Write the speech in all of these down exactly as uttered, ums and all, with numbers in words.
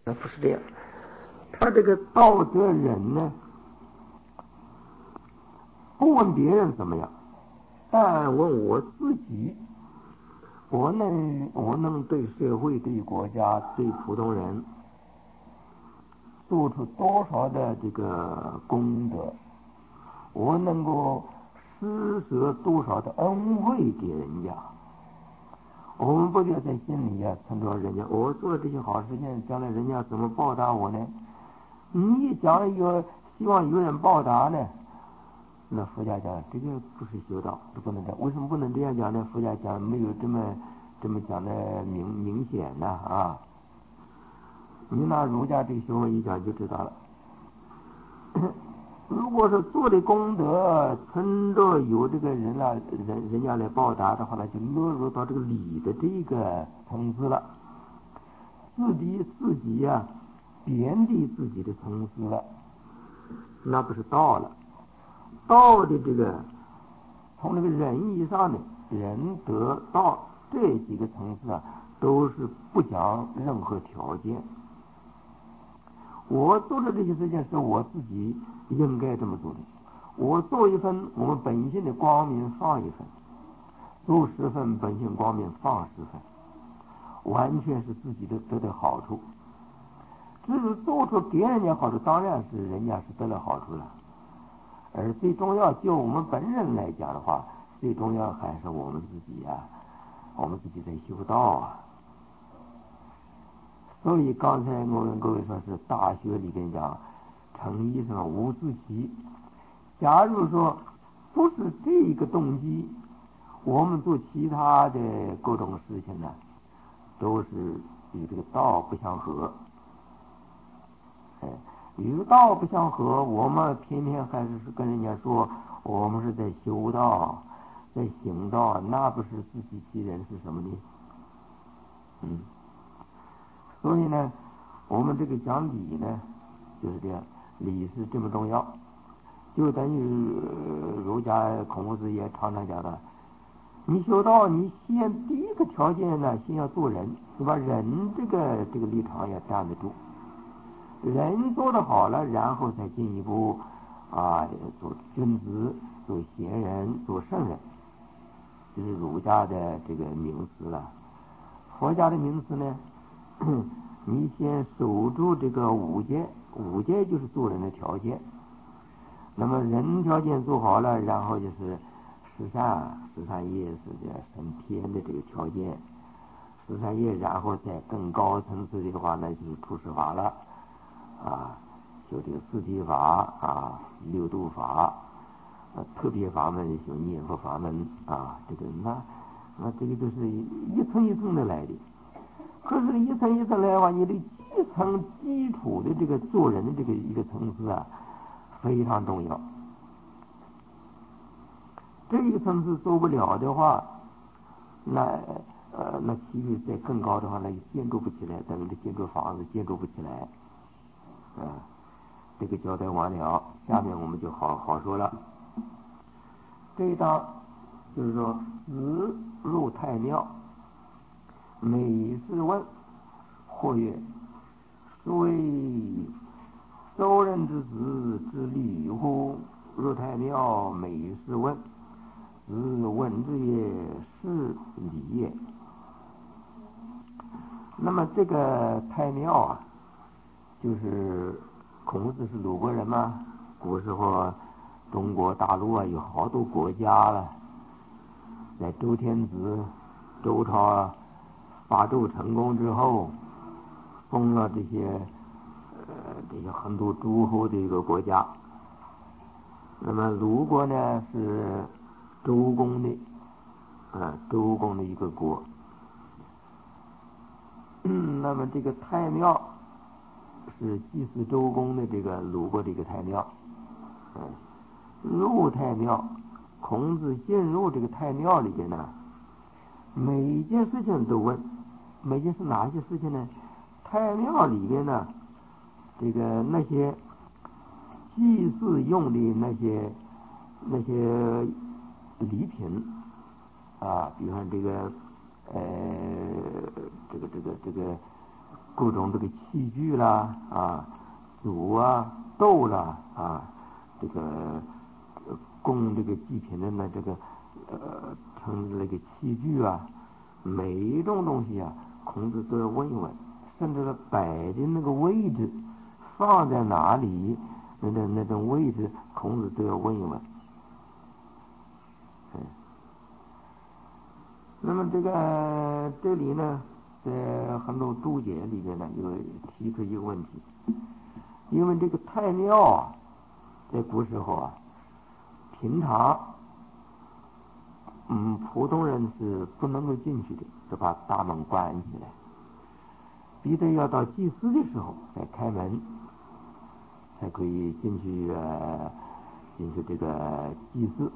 那不是这样。他这个道德人呢，不问别人怎么样，但问我自己，我能我能对社会、对国家、对普通人做出多少的这个功德，我能够施舍多少的恩惠给人家。我们不就在心里啊，存着人家我做了这些好事情，将来人家怎么报答我呢？你讲有希望有人报答呢，那佛家讲这个不是修道，这不能这样。为什么不能这样讲呢？佛家讲没有这么这么讲的明明显呢啊！你拿儒家这个学问一讲就知道了。如果是做的功德，存着有这个人啊人人家来报答的话呢，就落入到这个理的这个层次了，自己自己呀、啊、贬低自己的层次了，那不是道了。道的这个从那个仁义上的仁德道这几个层次啊，都是不讲任何条件。我做的这些事情是我自己应该这么做的，我做一分，我们本性的光明放一分，做十分本性光明放十分，完全是自己的得的好处。至于做出给人家好处，当然是人家是得了好处了，而最重要就我们本人来讲的话，最重要还是我们自己啊，我们自己在修道啊。所以刚才我跟各位说是大学里边讲成医生无自己。假如说不是这个动机，我们做其他的各种事情呢，都是与这个道不相合。哎，与道不相合，我们偏偏还是跟人家说我们是在修道，在行道，那不是自欺欺人是什么呢？嗯。所以呢，我们这个讲理呢，就是这样，理是这么重要，就等于儒家孔子也常常讲的，你修道，你先第一个条件呢，先要做人，你把人这个这个立场也站得住，人做得好了，然后再进一步啊，做君子，做贤人，做圣人，这是儒家的这个名词了。佛家的名词呢？你先守住这个五戒，五戒就是做人的条件。那么人条件做好了，然后就是十善，十善业是这升天的这个条件。十善业，然后再更高层次的话呢，就是出世法了啊，修这个四谛法啊，六度法，呃，特别法门修念佛法门啊，这个那那这个都是一层一层的来的。可是，一层一层来的话，你的基层基础的这个做人的这个一个层次啊，非常重要。这个层次做不了的话，那呃，那其余再更高的话，那建筑不起来，等于建筑房子建筑不起来啊。这个交代完了，下面我们就好好说了。这一章就是说，子入太庙。每事问，或曰：所谓周人之子之礼乎？入太庙，每事问。子问之也，是礼也。那么这个太庙啊，就是孔子是鲁国人嘛，古时候中国大陆啊有好多国家了，在周天子周朝啊发纣成功之后，封了这些呃这些很多诸侯的一个国家。那么鲁国呢是周公的啊周公的一个国。嗯，那么这个太庙是祭祀周公的这个鲁国这个太庙。嗯，入太庙，孔子进入这个太庙里边呢，每一件事情都问。每件是哪些事情呢？太庙里边呢，这个那些祭祀用的那些那些礼品啊，比方这个呃这个这个这个各种这个器具啦啊，煮啊斗啦啊，这个供这个祭品的呢这个呃称这个器具啊，每一种东西啊，孔子都要问一问，甚至是摆的那个位置放在哪里，那那那种位置，孔子都要问一问。嗯，那么这个这里呢，在很多注解里面呢，有提出一个问题，因为这个太庙啊，在古时候啊，平常嗯普通人是不能够进去的，就把大门关起来，必须要到祭祀的时候再开门，才可以进去呃进去这个祭祀。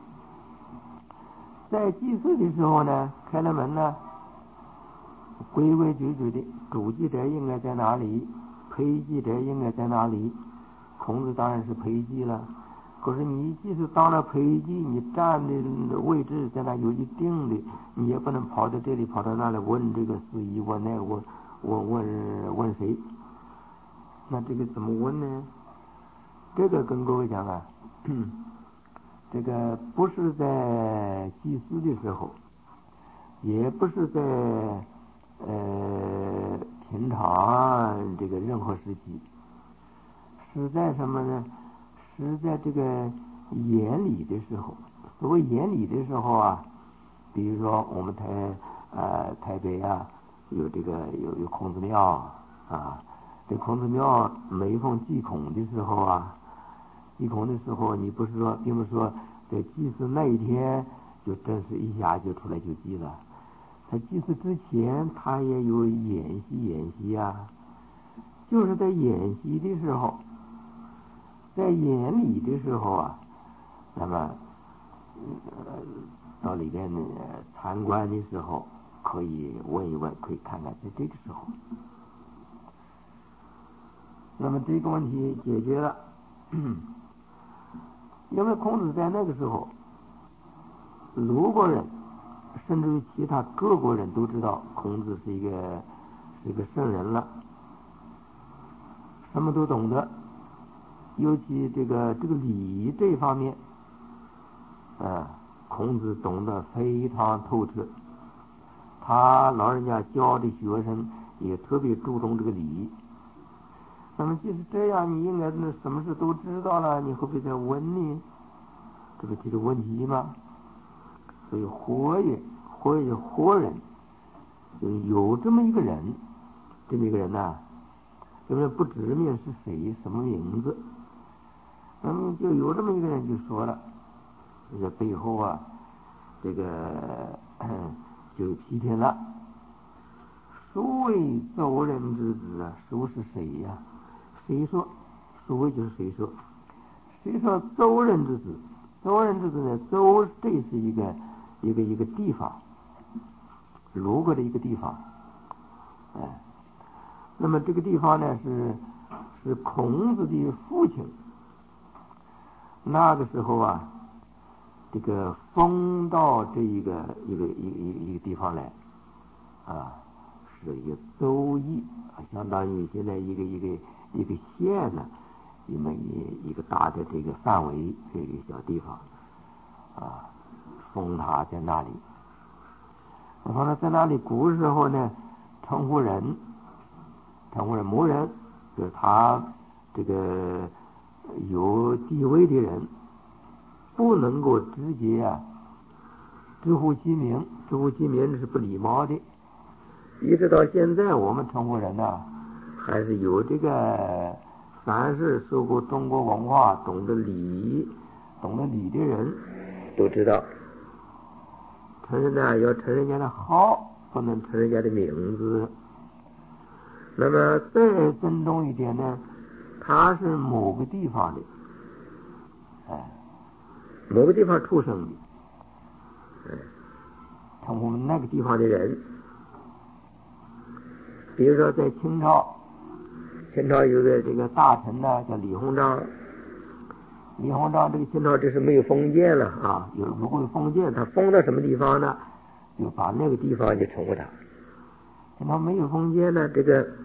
在祭祀的时候呢，开了门呢，规规矩矩的，主祭者应该在哪里，陪祭者应该在哪里。孔子当然是陪祭了，可是你即使当了陪祭，你站的位置在那有一定的，你也不能跑到这里跑到那里问这个司仪，问那个问问问问谁。那这个怎么问呢？这个跟各位讲啊，这个不是在祭祀的时候，也不是在呃平常这个任何时期，是在什么呢？是在这个典礼的时候。所谓典礼的时候啊，比如说我们台呃台北啊，有这个有有孔子庙啊，这孔子庙每逢祭孔的时候啊，祭孔的时候，你不是说，并不是说在祭祀那一天就正式一下就出来就祭了。在祭祀之前，他也有演习演习啊，就是在演习的时候，在演礼的时候啊，那么、呃、到里边参观的时候，可以问一问，可以看看，在这个时候，那么这个问题解决了。因为孔子在那个时候，鲁国人甚至于其他各国人都知道孔子是一个是一个圣人了，什么都懂得，尤其这个这个礼仪这一方面，啊，孔子懂得非常透彻。他老人家教的学生也特别注重这个礼仪。那么即使这样，你应该那什么事都知道了，你会不会再问呢？这不提出问题吗？所以活也活也活人，有这么一个人，这么一个人呢，因为不指明是谁什么名字，那么就有这么一个人就说了，这个背后啊，这个就批评了，孰谓邹人之子啊？孰是谁呀、啊？谁说？孰谓就是谁说？谁说邹人之子？邹人之子呢？邹这是一个一个一个地方，鲁国的一个地方，哎，那么这个地方呢是是孔子的父亲，那个时候啊，这个封到这一个一个一个一个一个地方来啊，是一个州邑，相当于现在一个一个一个县呢，那么一一个大的这个范围，这个小地方啊，封他在那里。然后呢，在那里古时候呢，称呼人，称呼人某人，就是他这个有地位的人，不能够直接啊直呼其名，直呼其名是不礼貌的。一直到现在，我们称呼人呢、啊，还是有这个凡是受过中国文化、懂得礼、懂得礼的人都知道，称人呢要称人家的号，不能称人家的名字。那么再尊重一点呢，他是某个地方的，哎，某个地方出生的，哎，称呼那个地方的人。比如说在清朝，清朝有个这个大臣呢，叫李鸿章。李鸿章这个清朝这是没有封建了啊，有如果有封建，他封到什么地方呢？就把那个地方就称呼他。 听到没有封建呢，这个，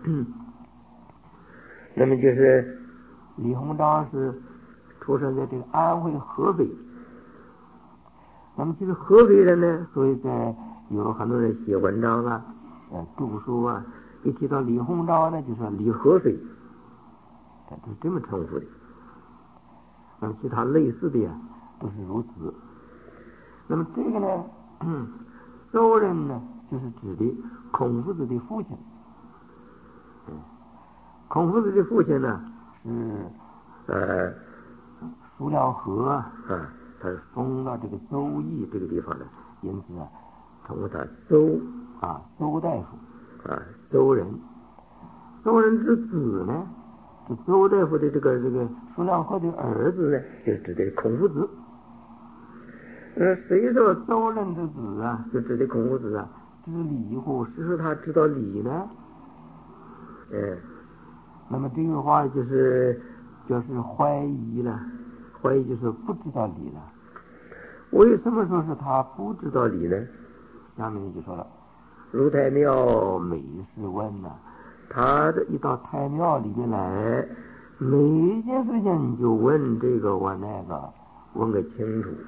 那么就是李鸿章是出生在这个安徽合肥。那么就是合肥人呢，所以在有很多人写文章啊，呃，著书啊，一提到李鸿章呢，就说李合肥，他都是这么称呼的。那么其他类似的呀，都是如此。那么这个呢，邹人呢，就是指的孔夫子的父亲。嗯，孔夫子的父亲呢是呃苏廖河啊，他是封到这个邹邑这个地方的，因此啊，称呼他邹啊，邹大夫啊，邹人。邹人之子呢，这邹大夫的这个这个苏廖河的儿子呢，就指的孔夫子。呃，谁说邹人之子啊，就指的孔夫子啊？知礼乎？是说他知道礼呢？哎，那么这个话就是就是怀疑了，怀疑就是不知道理了。为什么说是他不知道理呢？下面就说了，入太庙每事问呐、啊，他的一到太庙里面来，每一件事情你就问这个问那个，问个清楚。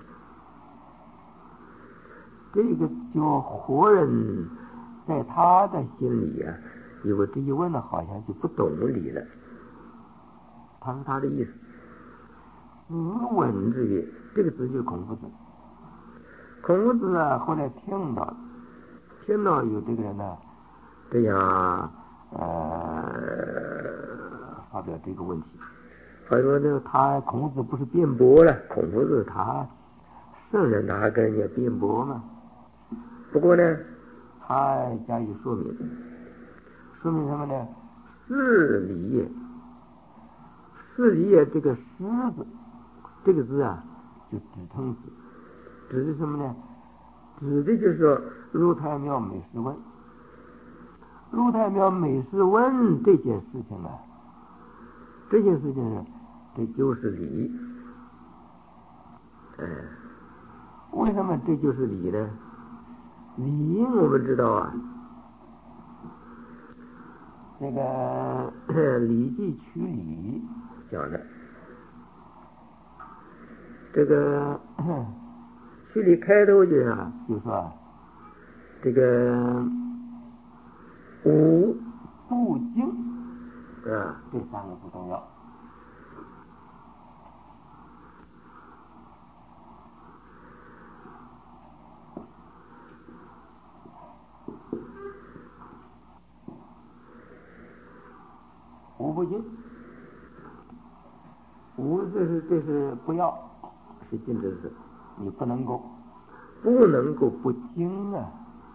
这个就活人在他的心里啊，因为这一问呢，好像就不懂理了。他是他的意思。子闻之曰，这个字就是孔夫子。孔夫子啊，后来听到，听到有这个人呢，这样呃发表这个问题。他说呢，他孔子不是辩驳了，孔夫子他圣人，他还跟人家辩驳嘛。不过呢，他加以说明，说明什么呢？事理也，事理也这个狮字，这个字啊，就指称词，指的什么呢？指的就是说入太庙每事问，入太庙每事问这件事情啊，这件事情呢，这就是理。哎，为什么这就是理呢？理我们知道啊，这个《礼记曲礼》讲的，这个曲礼开头就啊，就说这个五不经啊，这三个不重要。五不经，五这是这是不要，是禁止的，你不能够不能够不经啊。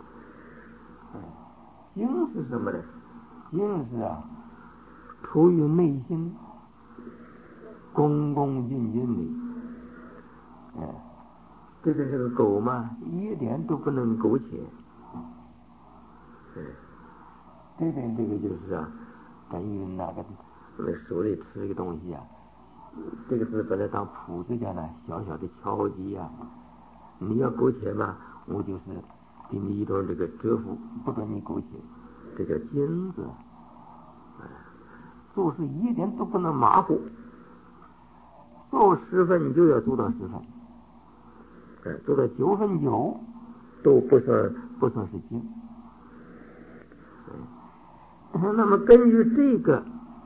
经是什么呢？经是啊，出于内心恭恭敬敬的。哎，这个这个狗嘛，一点都不能苟且。哎，这边这个就是啊，等于那个我们手里吃一个东西啊，这个字本来当谱子讲呢，小小的敲击啊，你要苟且嘛，我就是给你一种这个折服，不准你苟且，这叫经字。做事一点都不能马虎，做十分就要做到十分，哎，做到九分九都不算不算是经。那么根据这个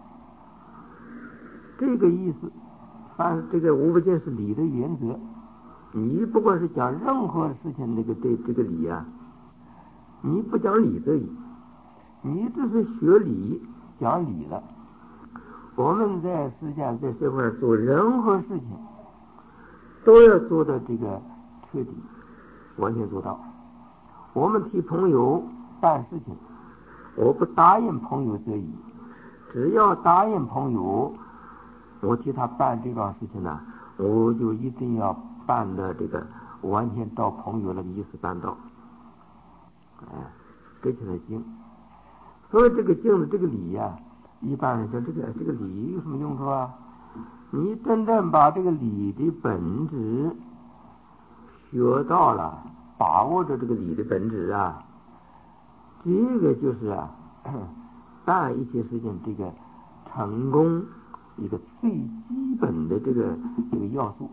这个意思，凡这个无不尽是理的原则。你不管是讲任何事情，那个对这个理啊，你不讲理得已，你只是学理讲理了。我们在世界上在社会上做任何事情，都要做到这个彻底，完全做到。我们替朋友办事情，我不答应朋友则已，只要答应朋友，我替他办这桩事情呢，我就一定要办的这个完全照朋友的意思办到。哎，这就是经。所以这个经的这个理呀、啊，一般人说这个这个理有什么用处啊？你真正把这个理的本质学到了，把握着这个理的本质啊， 这个就是啊，办一些事情这个成功一个最基本的这个这个要素。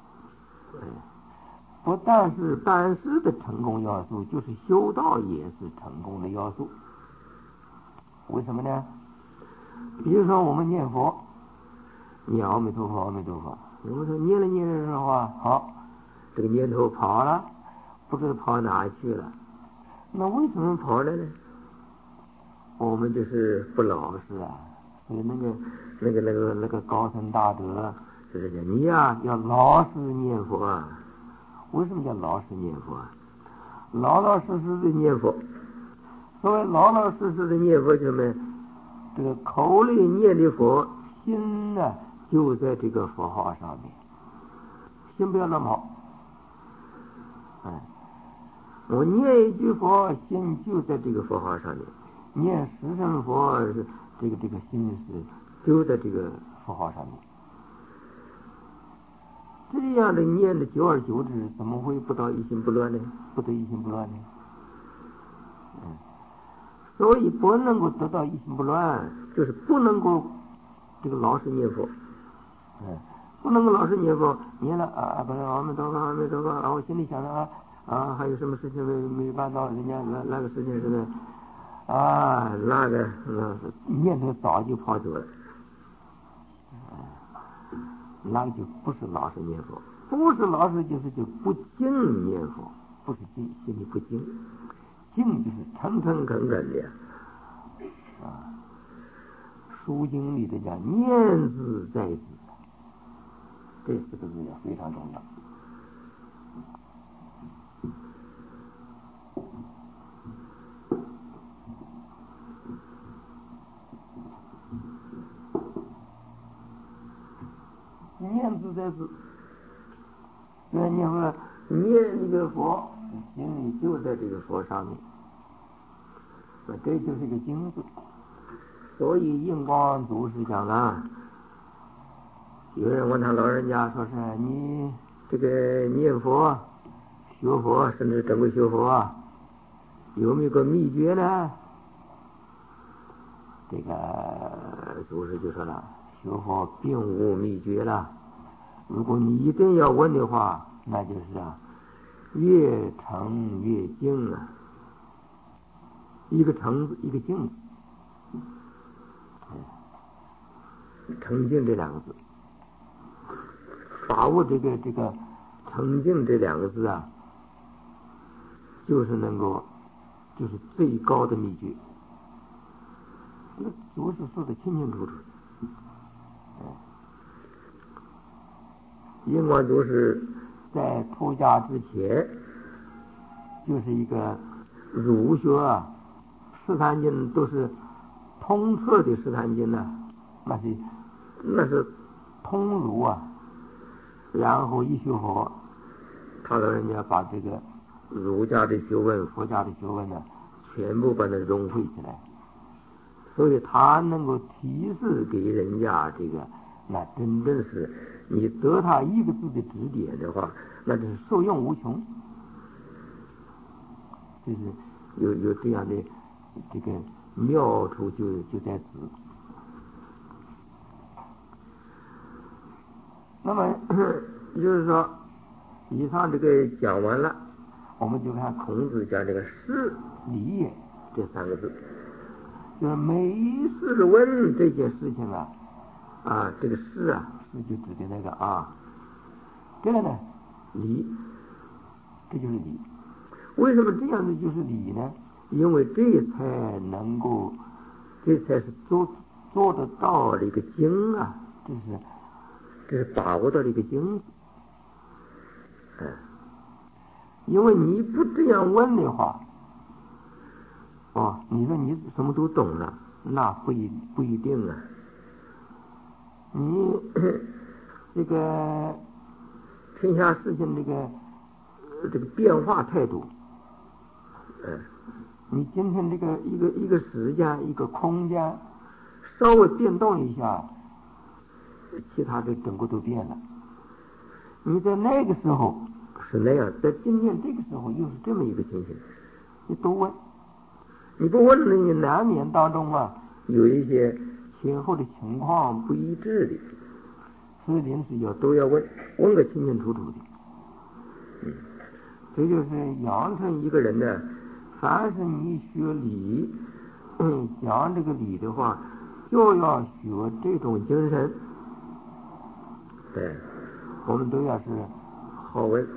不但是办事的成功要素，就是修道也是成功的要素。为什么呢？比如说我们念佛，念阿弥陀佛，阿弥陀佛。我们说念了念的时候啊，好，这个念头跑了，不知道跑哪去了。那为什么跑了呢？我们就是不老实啊。所以那个那个那个那个高僧大德就是讲，你呀、啊、要老实念佛啊。为什么叫老实念佛啊？老老实实的念佛。所谓老老实实的念佛，就是什么？这个口里念的佛，心呢就在这个佛号上面，心不要乱跑。嗯，我念一句佛，心就在这个佛号上面；念十声佛，这个这个心是就在这个佛号上面。这样的念的久而久之，怎么会不到一心不乱呢？不得一心不乱呢？嗯，所以不能够得到一心不乱，就是不能够这个老实念佛。嗯，不能够老实念佛，念了啊，不是阿弥陀佛，阿弥陀佛，然后心里想着啊啊，还有什么事情没没办到，人家那那个事情是的啊，那个那念头早就跑走了。那个就不是老实念佛，不是老实就是就不敬念佛，不是敬，心里不敬，敬就是诚诚恳恳的啊。书经里的讲念字在字，这四个字也非常重要。念字在字，那念佛念这个佛，心里就在这个佛上面，这就是个经字。所以印光祖师讲了，有人问他老人家说是你这个念佛学佛，甚至整个学佛啊，有没有个秘诀呢？这个祖师就说了，学佛并无秘诀了。如果你一定要问的话，那就是啊，越诚越敬啊，一个诚字，一个敬字，诚敬这两个字，把握这个这个诚敬这两个字啊，就是能够，就是最高的秘诀。这个祖师说的清清楚楚。印光祖师在出家之前，就是一个儒学啊，释坛经都是通彻的释坛经呢，那是那是通儒啊。然后一学佛，他老人家把这个儒家的学问、佛家的学问呢，全部把它融汇起来，所以他能够提示给人家这个，那真正是你得他一个字的指点的话，那就是受用无穷。就是有有这样的这个妙处就就在此。那么就是说，以上这个讲完了，我们就看孔子讲这个事理也这三个字，就是每事问这件事情啊，啊，这个事啊，事就指的那个啊，这个呢，理，这就是理。为什么这样子就是理呢？因为这才能够，这才是做做得到的一个经啊，这是这是把握到的一个经。嗯，因为你不这样问的话，哦，你说你什么都懂了，那不一不一定啊。你这个天下事情这个这个变化太多，嗯，你今天这个一个一个时间一个空间稍微变动一下，其他的整个都变了。你在那个时候是那样，在今天这个时候又是这么一个情形，你都问， 你不问了，你难免当中啊有一些前后的情况不一致的，所以临时要都要问，问个清清楚楚的。嗯，这就是养成一个人呢，凡是你学理，嗯，讲这个理的话，就要学这种精神。对，我们都要是好问。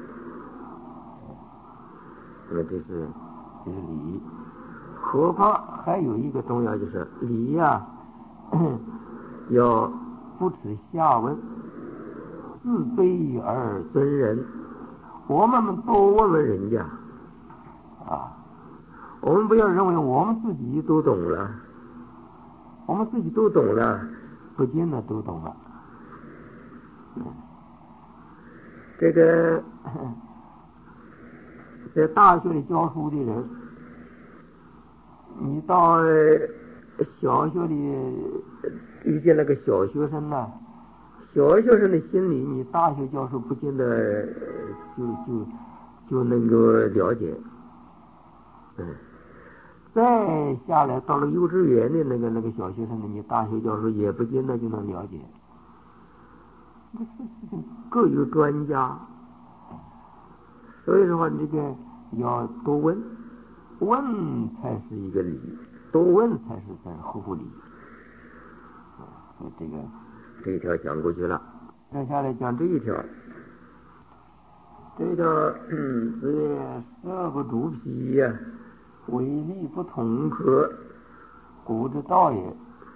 那么这是这是理，何况还有一个重要就是理呀、啊，要不耻下问，自卑而尊人。我们多问问人家啊，我们不要认为我们自己都懂了，我们自己都懂了，不见得都懂了。嗯、这个在大学里教书的人，你到小学里遇见那个小学生呢，小学生的心理，你大学教授不见得就就就能够了解。嗯，再下来到了幼稚园的那个那个小学生呢，你大学教授也不见得就能了解。这事情各有专家，所以说这个要多问，问才是一个理，多问才是在合乎理。所以这个这一条讲过去了，接下来讲这一条。这条嗯，是色不足皮呀，为利不同科，故之道也。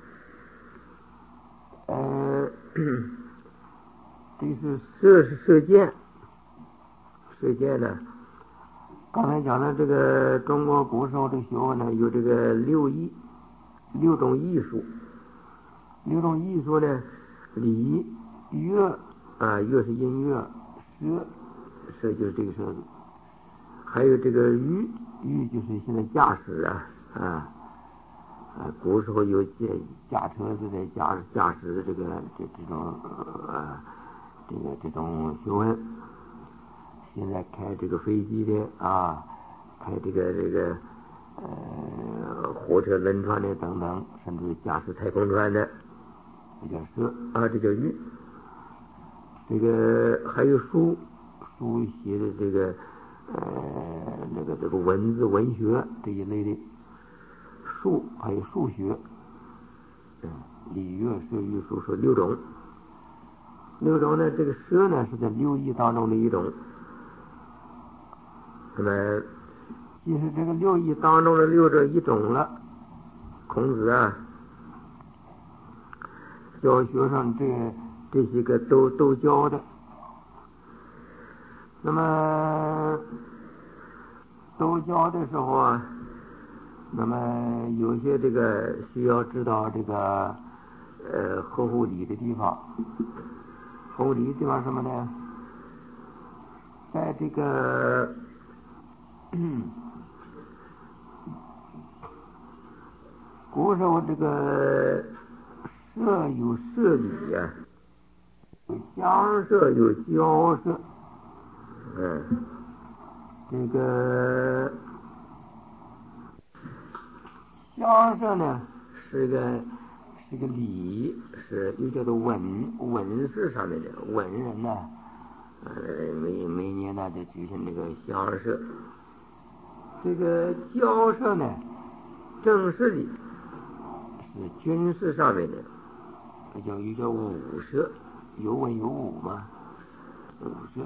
呃，这是射是射箭，射箭呢，刚才讲的这个中国古时候的学问呢，有这个六艺，六种艺术。六种艺术呢，礼、乐啊，乐是音乐，射射就是这个射字，还有这个御，御就是现在驾驶啊啊啊，古时候有驾驾车子的驾驾驶的这个这这种呃这个这种学问，现在开这个飞机的啊，开这个这个呃火车、轮船的等等，甚至驾驶太空船的，这叫射啊，这叫御。这个还有书，书写的这个呃那个这个文字文学这一类的数，还有数学，嗯，礼乐射御书说六种。六种呢，这个射呢是在六艺当中的一种。那么既是这个六艺当中的六者一种了，孔子啊教学生这这些个都都教的。那么都教的时候啊，那么有些这个需要知道这个呃合乎理的地方。合乎理的地方什么呢？在这个古时候这个射有射理呀、啊，有相射有交射。嗯，这个相射呢是个是个礼，是又叫做文文事上面的文人呢，呃每每年呢就举行这个相射。这个交射呢，正式的是军事上面的，这叫又叫武射，有文有武嘛，武射。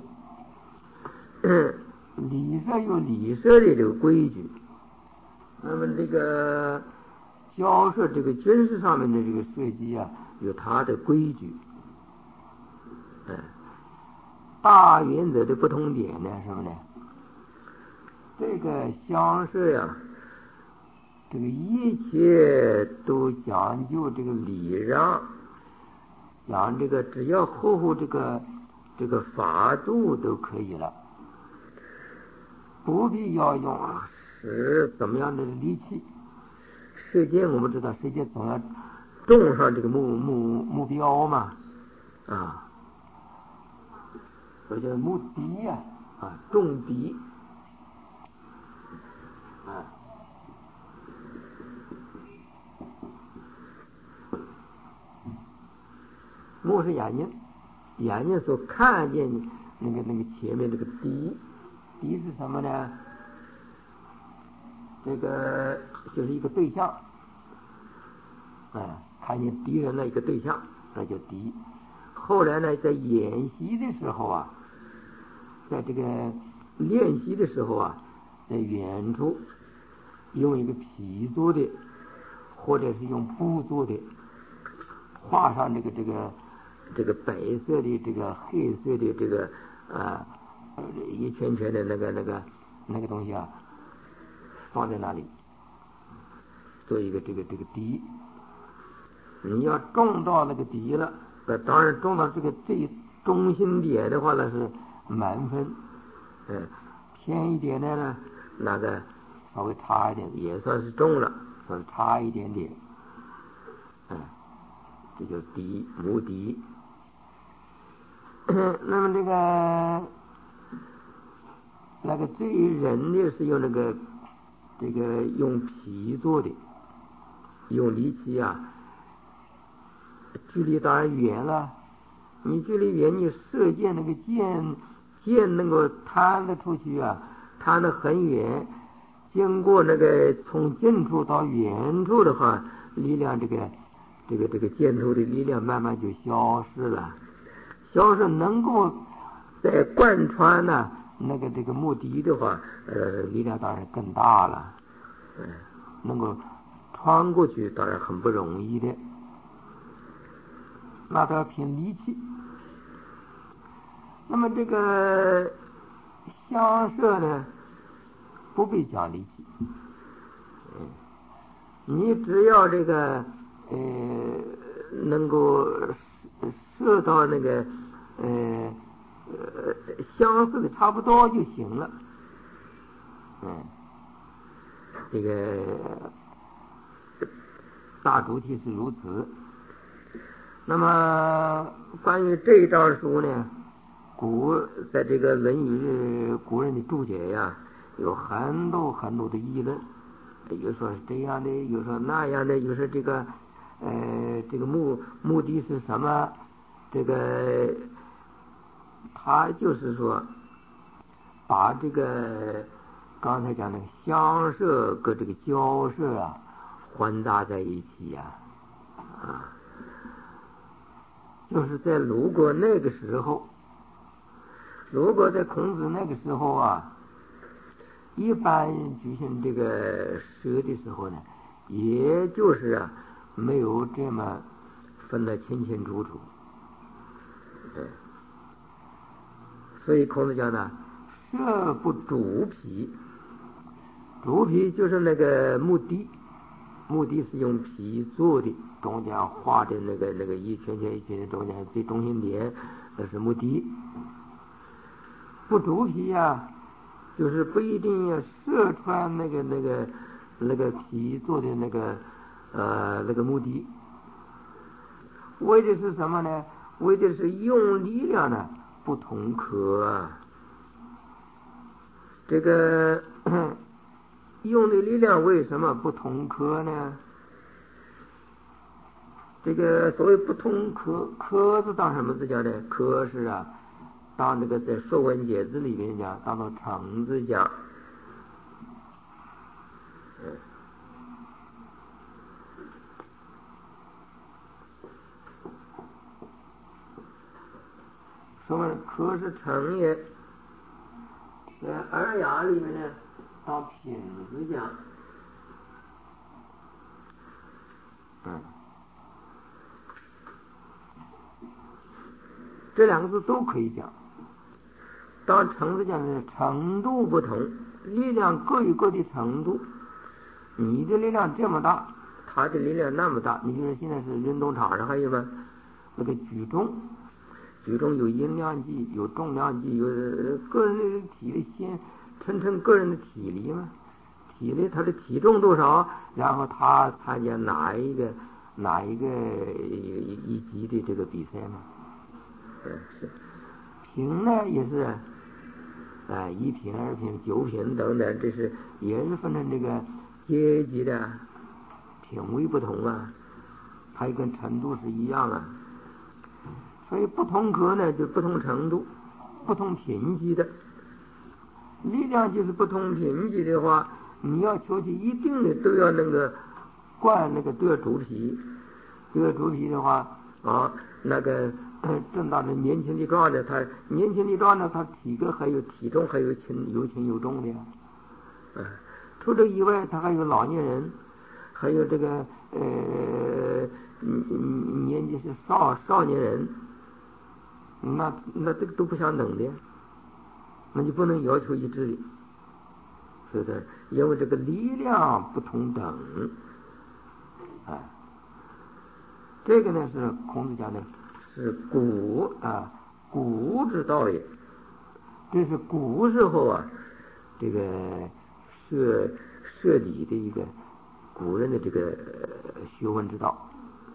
礼射有礼射的这个规矩，那么这个交射这个军事上面的这个射击啊，有它的规矩。嗯，大原则的不同点呢，什么呢？这个相射呀，这个一切都讲究这个礼让，讲这个只要合乎这个这个法度都可以了，不必要用使怎么样的力气。射箭我们知道，射箭总要中上这个目目目标嘛，啊，所以叫目敌呀，啊，中敌。啊， 目是眼睛，眼睛所看见那个那个前面这个敌，敌是什么呢？这个就是一个对象，哎、嗯，看见敌人的一个对象，那叫敌。后来呢，在演习的时候啊，在这个练习的时候啊，在远处用一个皮做的，或者是用布做的，画上这个这个这个白色的这个黑色的这个啊一圈圈的那个那个那个东西啊，放在那里做一个这个这个敌。你要中到那个敌了，那当然中到这个最中心点的话呢是满分，嗯，偏一点的呢那个稍微差一点，也算是中了，算是差一点点，嗯，这就敌无敌。那么这个那个最人的是用那个这个用皮做的，用力气啊，距离当然远了，你距离远，你射箭那个箭箭能够弹得出去啊，弹得很远，经过那个从近处到远处的话，力量这个这个这个箭头的力量慢慢就消失了，消失能够再贯穿呢那个这个目的的话，呃，力量当然更大了，嗯，能够穿过去当然很不容易的，那都要凭力气。那么这个相射呢，不必讲力气，嗯，你只要这个呃能够射到那个呃呃相似的差不多就行了，嗯，这个大主题是如此。那么关于这一章书呢，古在这个《论语》古人的注解呀，有很多很多的议论，有说是这样的，有说那样的，有说这个呃这个目目的是什么？这个他就是说把这个刚才讲的相射跟这个交射啊混杂在一起呀，啊。啊就是在如果那个时候，如果在孔子那个时候啊，一般举行这个射的时候呢，也就是啊没有这么分得清清楚楚，嗯，所以孔子讲呢，射不主皮，主皮就是那个目的。目的是用皮做的，中间画的那个那个一圈圈一圈圈，中间最中心点那是目的。不主皮呀，啊，就是不一定要射穿那个那个那个皮做的那个呃那个目的。为的是什么呢？为的是用力量呢不同科啊。这个用的力量为什么不同科呢？这个所谓不同科，科是当什么字讲的？科是啊，当这个在《说文解字》里面讲，当做橙字讲。嗯，说文科是橙也，在《尔雅》里面呢，当品字讲。嗯，这两个字都可以讲。当橙子讲的程度不同，力量各有各的程度。你的力量这么大，他的力量那么大。你比如说现在是运动场上还有个那个举重，举重有音量计，有重量计，有个人的体力先称称个人的体力嘛，体力他的体重多少，然后他参加哪一个哪一个一一级的这个比赛嘛。嗯，是。品呢也是，啊，一品、二品、九品等等，这是也是分成这个阶级的品位不同啊，它跟程度是一样啊。 所以不同格呢就不同程度，不同品级的力量，就是不同品级的话，你要求其一定的都要那个灌那个都要主皮，都要主皮的话啊，那个正当的年轻力壮的，他年轻力壮的，他体格还有体重还有轻有轻有重的呀。啊，除这以外，他还有老年人，还有这个呃年纪是少少年人，那那这个都不相等的，那就不能要求一致的，是不是？因为这个力量不同等，啊，这个呢是孔子讲的，是古啊古之道也。这是古时候啊，这个设设礼的一个古人的这个学问之道。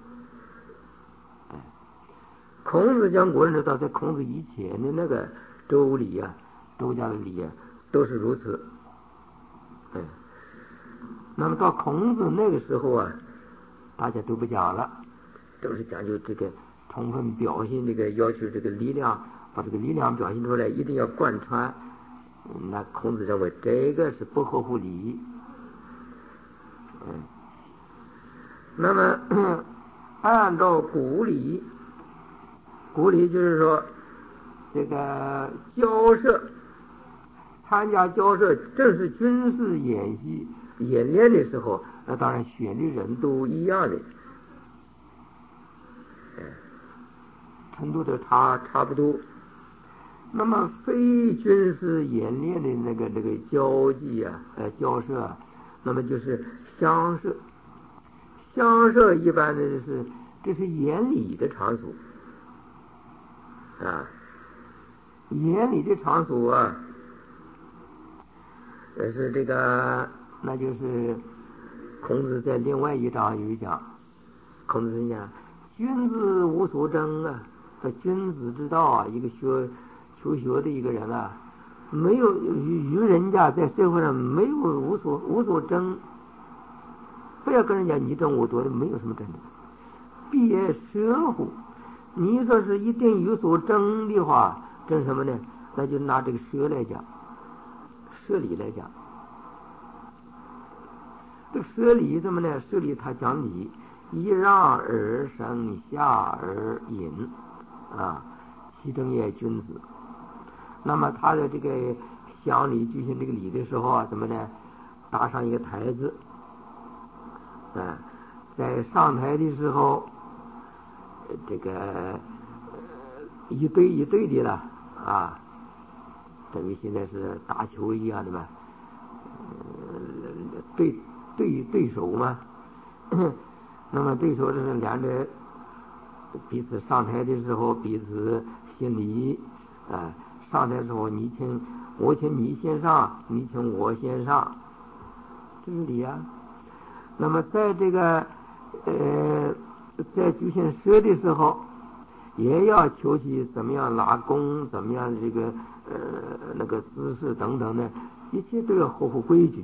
孔子讲古人之道，在孔子以前的那个周礼啊，周家的礼啊，都是如此。嗯，那么到孔子那个时候啊，大家都不讲了，都是讲究这个充分表现这个要求这个力量，把这个力量表现出来，一定要贯穿。那孔子认为这个是不合乎礼。嗯，那么按照古礼，古礼就是说这个交涉，参加交涉正是军事演习演练的时候，那当然选的人都一样的，程度都差差不多。那么非军事演练的那个这个交际啊，呃交涉啊，那么就是乡社。乡社一般的是这是演礼的场所啊，演礼的场所啊，也是这个，那就是孔子在另外一章有一讲，孔子讲君子无所争啊，说君子之道啊，一个学求学的一个人啊，没有与人家在社会上没有无所无所争，不要跟人家你争我夺的，没有什么争的。必也舍乎，你说是一定有所争的话，争什么呢？那就拿这个舍来讲，舍礼来讲。这个舍礼怎么呢？舍礼他讲礼，一让而生，下而隐啊，其正也君子。那么他的这个乡里举行这个礼的时候啊，怎么呢？搭上一个台子，啊，在上台的时候，这个、呃、一对一对的了啊，等于现在是打球一样的嘛，呃、对对对手嘛。那么对手就是两者彼此上台的时候彼此行礼啊，上台的时候你请我请你先上，你请我先上，这是礼啊。那么在这个呃在举行射的时候，也要求其怎么样拉弓，怎么样这个呃那个姿势等等的，一切都要合乎规矩。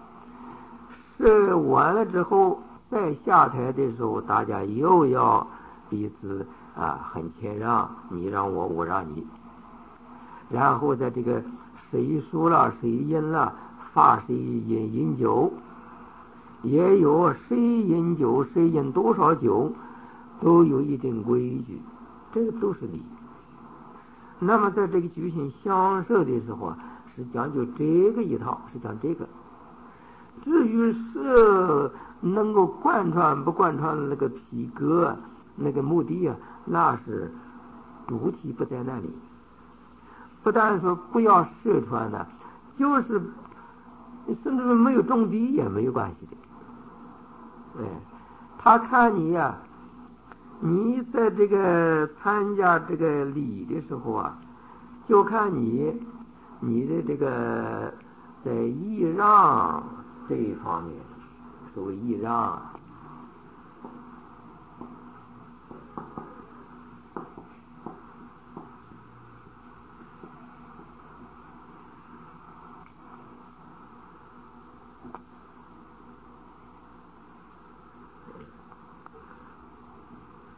射完了之后，再下台的时候，大家又要彼此啊很谦让，你让我，我让你。然后在这个谁输了谁赢了，罚谁饮饮酒，也有谁饮酒谁饮多少酒，都有一定规矩，这个都是礼。那么在这个举行乡社的时候啊，是讲究这个一套，是讲这个。至于是能够贯穿不贯穿那个皮革那个目的啊，那是主体不在那里。不但说不要射穿的，就是甚至没有中敌也没有关系的。哎，他看你呀、啊，你在这个参加这个礼的时候啊，就看你你的这个在义让这一方面，所谓义让，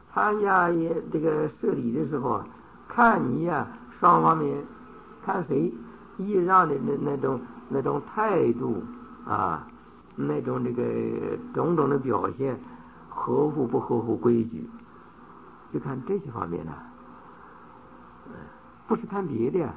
参加也这个设礼的时候，看你呀、啊、双方面看谁依让的那那种那种态度啊，那种这个种种的表现合乎不合乎规矩，就看这些方面呢、啊，不是看别的呀。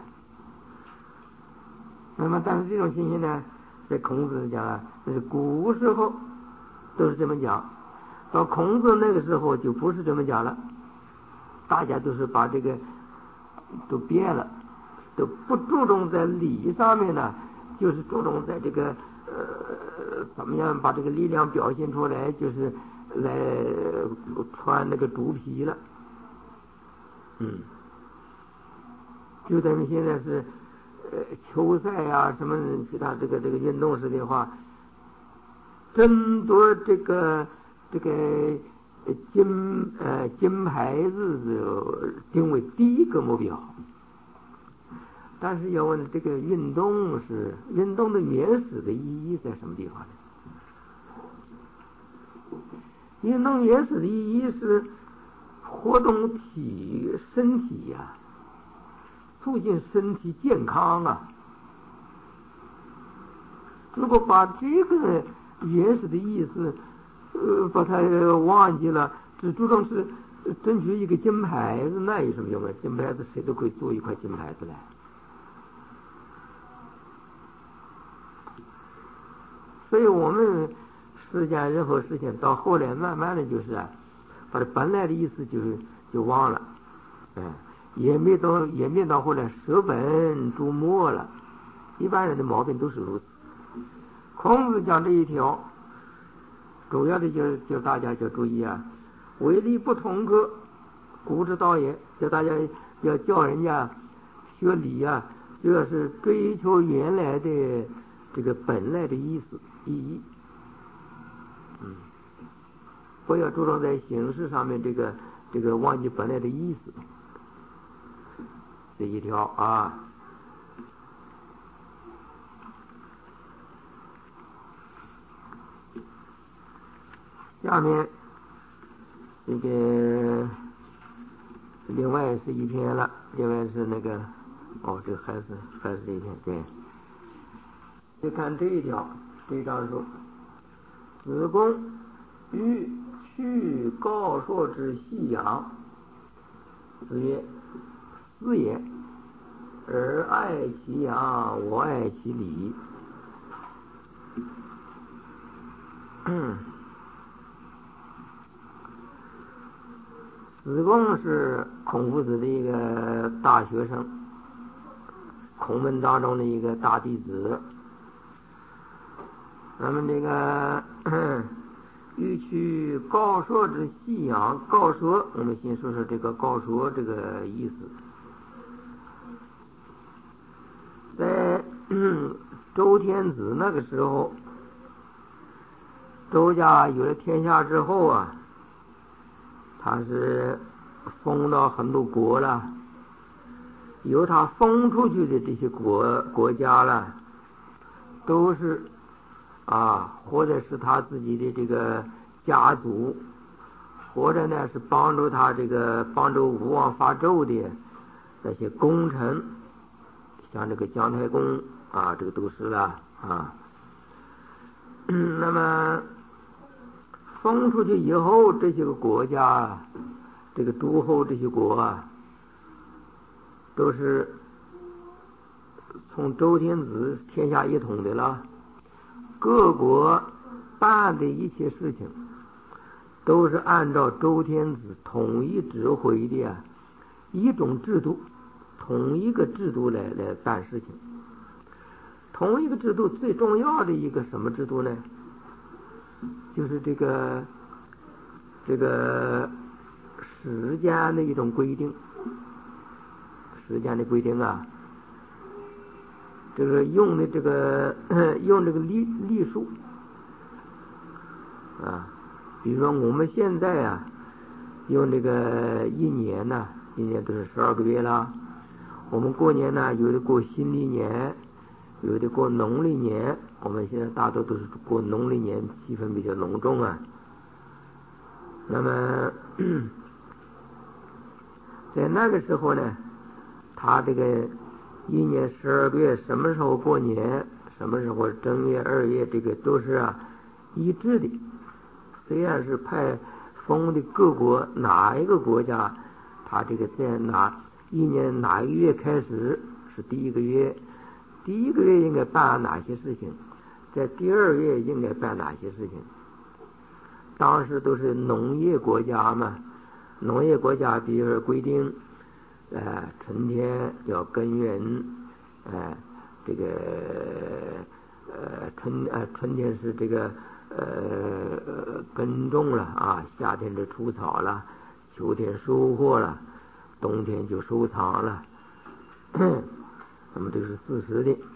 那么但是这种情形呢，在孔子讲啊，那是古时候都是这么讲，到孔子那个时候就不是这么讲了，大家都是把这个都变了，都不注重在礼上面呢，就是注重在这个呃怎么样把这个力量表现出来，就是来穿那个竹皮了。嗯，就咱们现在是呃球赛啊什么其他这个这个运动时的话，争夺这个这个金呃金牌子定为第一个目标。但是要问这个运动是运动的原始的意义在什么地方呢？运动原始的意义是活动体身体呀、啊，促进身体健康啊。如果把这个原始的意思呃把它忘记了，只注重是争取一个金牌子，那有什么用啊？金牌子谁都可以做一块金牌子来。所以我们实践任何事情到后来慢慢的就是啊，把它本来的意思就是就忘了，嗯，也没到也没到后来舍本逐末了。一般人的毛病都是如此。孔子讲这一条，主要的就是叫大家就注意啊，为利不同格，古之道也，叫大家要叫人家学礼啊，主要是追求原来的这个本来的意思意义，嗯，不要注重在形式上面这个这个忘记本来的意思，这一条啊。下面这个另外是一篇了，另外是那个哦，这还是还是这一篇，对。就看这一条，这一章说，子贡欲去告朔之细阳，子曰：斯也，而爱其阳，我爱其礼。子贡是孔夫子的一个大学生，孔门当中的一个大弟子。那么这个欲去告朔之细阳，告朔我们先说说这个告朔这个意思。在周天子那个时候，周家有了天下之后啊，他是封到很多国了，由他封出去的这些国国家了，都是啊，或者是他自己的这个家族，或者呢是帮助他这个帮助吴王发纣的那些功臣，像这个姜太公啊，这个都是了啊。嗯、那么封出去以后，这些个国家，这个诸侯这些国啊，都是从周天子天下一统的了。各国办的一切事情，都是按照周天子统一指挥的啊一种制度，同一个制度来来办事情。同一个制度最重要的一个什么制度呢？就是这个这个时间的一种规定，时间的规定啊，这个用的这个用这个历历数啊，比如说我们现在啊，用这个一年呢，一年都是十二个月了。我们过年呢，有的过新历年，有的过农历年。我们现在大多都是过农历年，气氛比较隆重啊。那么在那个时候呢，他这个一年十二个月什么时候过年，什么时候正月二月，这个都是啊一致的。虽然是派封的各国哪一个国家，他这个在哪一年哪一个月开始是第一个月，第一个月应该办哪些事情，在第二月应该办哪些事情。当时都是农业国家嘛，农业国家比如说规定呃春天要耕耘，呃这个呃春呃春天是这个呃耕种了啊，夏天就除草了，秋天收获了，冬天就收藏了，那么这是事实的。